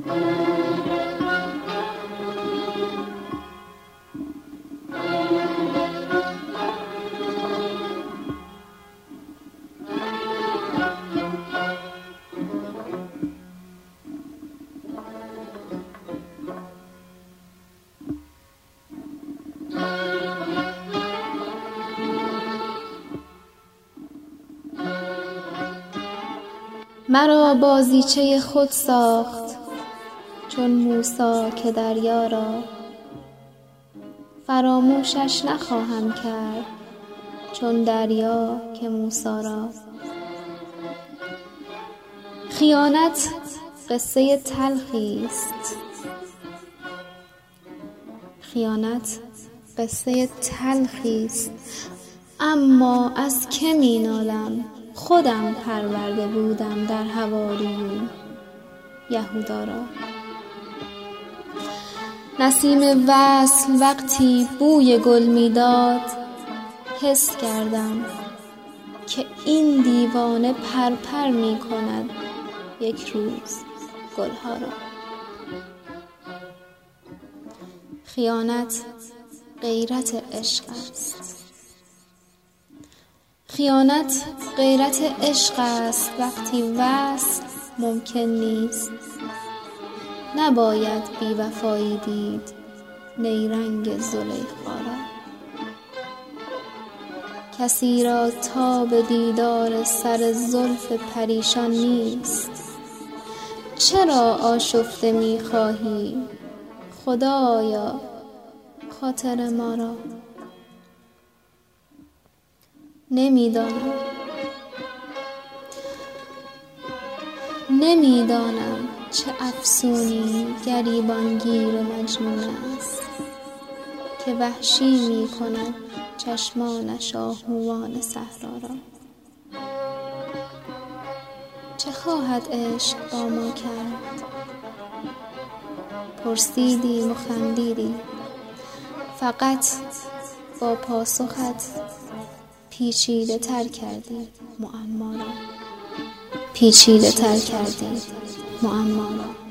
مرا بازیچه خود ساخت چون موسی که دریا را، فراموشش نخواهم کرد چون دریا که موسی را. خیانت قصه تلخی است، خیانت قصه تلخی است، اما از که می نالم؟ خودم پرورده بودم در حواریون یهودا را. نسیم وصل وقتی بوی گل میداد، حس کردم که این دیوانه پرپر می کند یک روز گلها را. خیانت غیرت عشق است، خیانت غیرت عشق است. وقتی وصل ممکن نیست، نباید بی‌وفایی دید نیرنگ زلیخا را. کسی را تاب دیدار سر زلف پریشان نیست، چرا آشفته می‌خواهی خدایا خاطر ما را؟ نمیدانم چه افسونی گریبانگیر مجنون است که وحشی می کند چشمانش آهوان صحرا را. چه خواهد عشق با ما کرد؟ پرسیدیم و خندیدیم، فقط با پاسخت پیچیده تر کردی معما را، پیچیده تر کردی معما را.